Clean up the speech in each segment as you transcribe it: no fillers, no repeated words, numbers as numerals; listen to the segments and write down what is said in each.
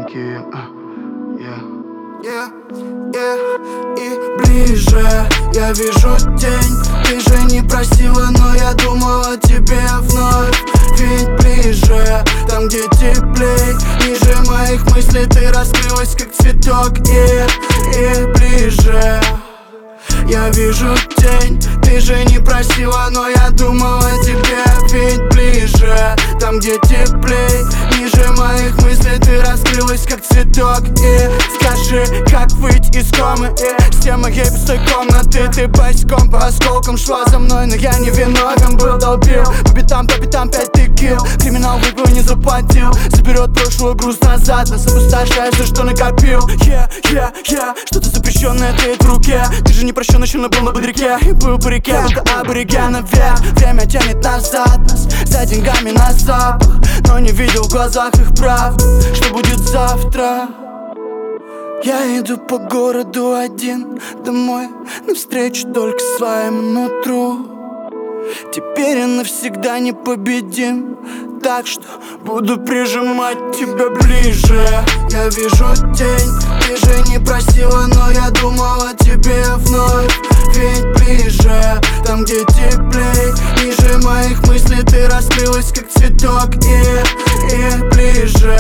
такие, И ближе я вижу тень. Ты же не просила, но я думал о тебе вновь. Ведь ближе, там где теплей, ниже моих мыслей ты раскрылась как цветок. И ближе я вижу тень. Ты же не просила, но я думал о тебе. Ведь ближе, там где теплей, ниже моих мыслей ты раскрылась как цветок. И скажи, как выйти из комы с тем моей пустой комнаты. Ты босиком по осколкам шла за мной, но я не виновен был, долбил по пятам 5 ты килл. Криминал выпил и не заплатил, заберет прошлый груз назад, нас опустошает все, что накопил. Что-то запрещенное тлеет в руке. Ты же не прощен, еще был на бодряке и был по реке, будто аборигена вверх. Время тянет назад, нас за деньгами на запах, но не видел в глазах их правду, что будет завтра. Я иду по городу один, домой, навстречу только своему нутру. Теперь я навсегда непобедим, так что буду прижимать тебя ближе. Я вижу тень, ты же не просила, но я думал о тебе вновь. Ведь ближе, там где теплей, ниже моих мыслей ты раскрылась как цветок. И ближе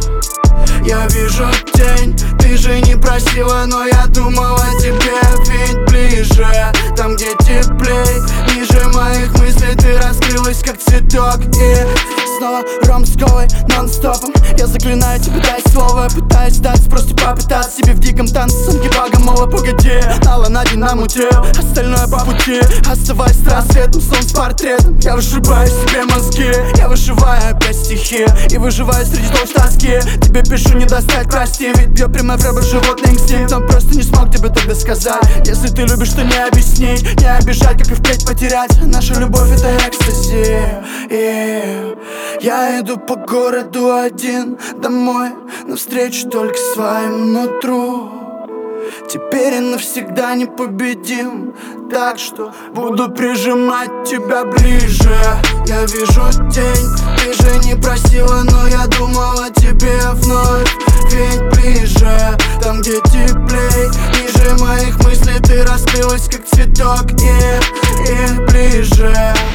я вижу тень. Ты же не просила, но я думал о тебе. Ведь ближе, там где теплей, ниже моих мыслей ты раскрылась как цветок. И снова ром с колой нон-стопом. Я заклинаю тебя, дай слово. Пытаюсь дать, просто попытаться себе в диком танце. Самки богомола, погоди, Алла на день намутил, остальное по пути. Оставаясь с рассветом, сон с портретом. Я вышибаю себе мозги, я вышиваю опять стихи и выживаю среди тоски. Тебе пишу не достать, прости, ведь бьет прямо в ребра животный инстинкт. Но просто не смог тебе тогда сказать. Если ты любишь, то не объяснить, не обижать, как и впредь потерять. Наша любовь это экстази. И я иду по городу один, домой, навстречу только своему нутру. Теперь я навсегда непобедим, так что буду прижимать тебя ближе. Я вижу тень, ты же не просила, но я думал о тебе вновь. Ведь ближе, там где теплей, ниже моих мыслей ты раскрылась как цветок. И ближе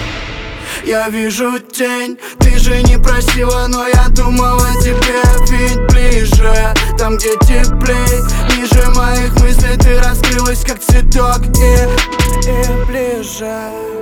я вижу тень, ты же не просила, но я думал о тебе. Ведь ближе, там где теплей, ниже моих мыслей ты раскрылась как цветок. И ближе.